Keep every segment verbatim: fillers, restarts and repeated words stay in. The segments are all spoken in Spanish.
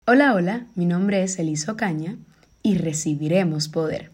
Hola, hola, mi nombre es Elisa Ocaña y recibiremos poder.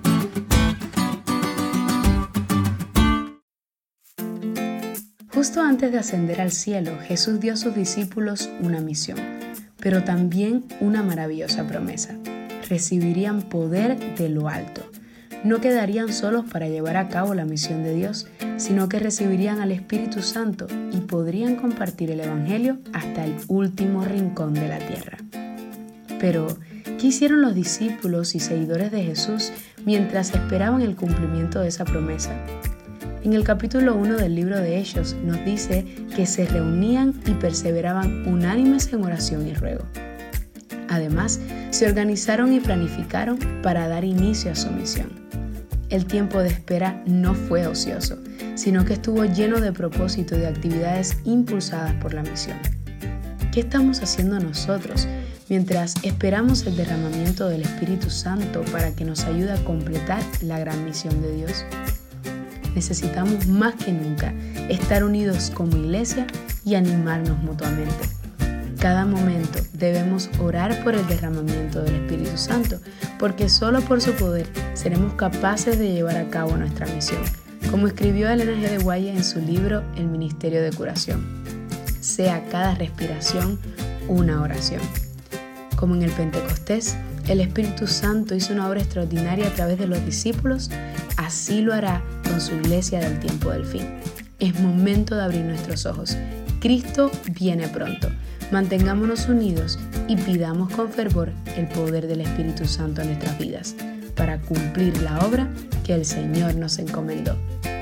Justo antes de ascender al cielo, Jesús dio a sus discípulos una misión, pero también una maravillosa promesa. Recibirían poder de lo alto. No quedarían solos para llevar a cabo la misión de Dios, sino que recibirían al Espíritu Santo y podrían compartir el Evangelio hasta el último rincón de la tierra. Pero, ¿qué hicieron los discípulos y seguidores de Jesús mientras esperaban el cumplimiento de esa promesa? En el capítulo uno del libro de Hechos nos dice que se reunían y perseveraban unánimes en oración y ruego. Además, se organizaron y planificaron para dar inicio a su misión. El tiempo de espera no fue ocioso, sino que estuvo lleno de propósito y de actividades impulsadas por la misión. ¿Qué estamos haciendo nosotros mientras esperamos el derramamiento del Espíritu Santo para que nos ayude a completar la gran misión de Dios? Necesitamos más que nunca estar unidos como iglesia y animarnos mutuamente. Cada momento debemos orar por el derramamiento del Espíritu Santo, porque solo por su poder seremos capaces de llevar a cabo nuestra misión, como escribió Elena G. de Guaya en su libro El Ministerio de Curación. Sea cada respiración una oración. Como en el Pentecostés, el Espíritu Santo hizo una obra extraordinaria a través de los discípulos, así lo hará con su iglesia del tiempo del fin. Es momento de abrir nuestros ojos. Cristo viene pronto. Mantengámonos unidos y pidamos con fervor el poder del Espíritu Santo en nuestras vidas para cumplir la obra que el Señor nos encomendó.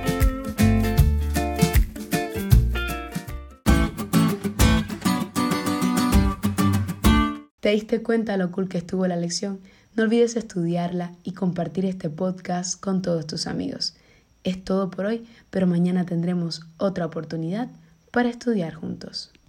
¿Te diste cuenta lo cool que estuvo la lección? No olvides estudiarla y compartir este podcast con todos tus amigos. Es todo por hoy, pero mañana tendremos otra oportunidad para estudiar juntos.